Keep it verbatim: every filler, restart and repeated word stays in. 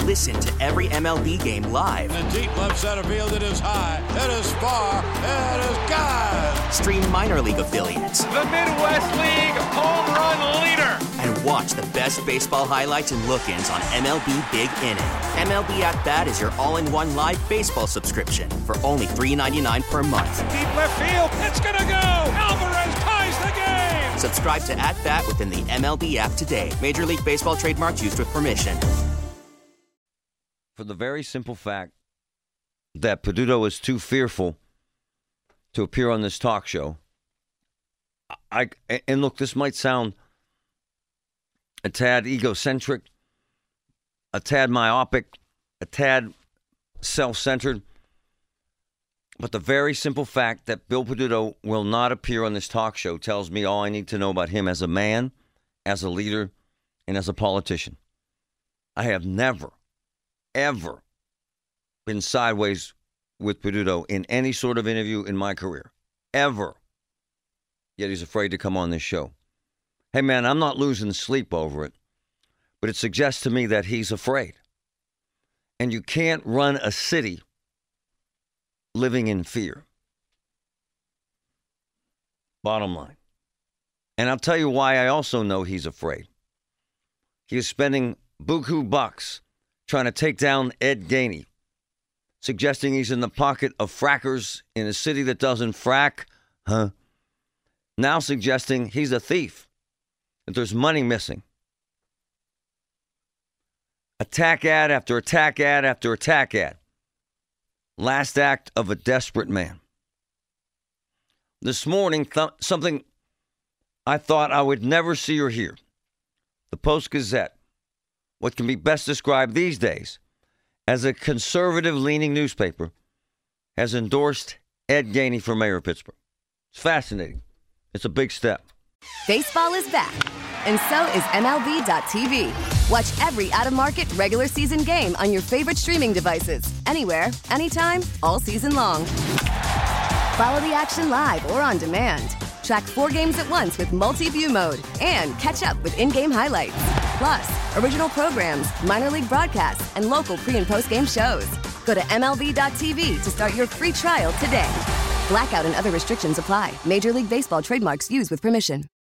Listen to every M L B game live. In the deep left center field, it is high, it is far, it is gone. Stream minor league affiliates. The Midwest League home run leader. And watch the best baseball highlights and look-ins on M L B Big Inning. M L B At Bat is your all-in-one live baseball subscription for only three dollars and ninety-nine cents per month. Deep left field, it's gonna go. Alvarez ties the game. Subscribe to At Bat within the M L B app today. Major League Baseball trademarks used with permission. For the very simple fact that Peduto is too fearful to appear on this talk show. I and look, this might sound a tad egocentric, a tad myopic, a tad self-centered, but the very simple fact that Bill Peduto will not appear on this talk show tells me all I need to know about him as a man, as a leader, and as a politician. I have never, ever been sideways with Peduto in any sort of interview in my career. Ever. Yet he's afraid to come on this show. Hey, man, I'm not losing sleep over it, but it suggests to me that he's afraid. And you can't run a city living in fear. Bottom line. And I'll tell you why I also know he's afraid. He is spending buku bucks trying to take down Ed Gainey, suggesting he's in the pocket of frackers in a city that doesn't frack, huh? Now suggesting he's a thief, that there's money missing. Attack ad after attack ad after attack ad. Last act of a desperate man. This morning, th- something I thought I would never see or hear. The Post-Gazette, what can be best described these days as a conservative-leaning newspaper, has endorsed Ed Gainey for mayor of Pittsburgh. It's fascinating. It's a big step. Baseball is back, and so is M L B dot T V. Watch every out-of-market regular season game on your favorite streaming devices, anywhere, anytime, all season long. Follow the action live or on demand. Track four games at once with multi-view mode and catch up with in-game highlights. Plus, original programs, minor league broadcasts, and local pre- and post-game shows. Go to M L B dot T V to start your free trial today. Blackout and other restrictions apply. Major League Baseball trademarks used with permission.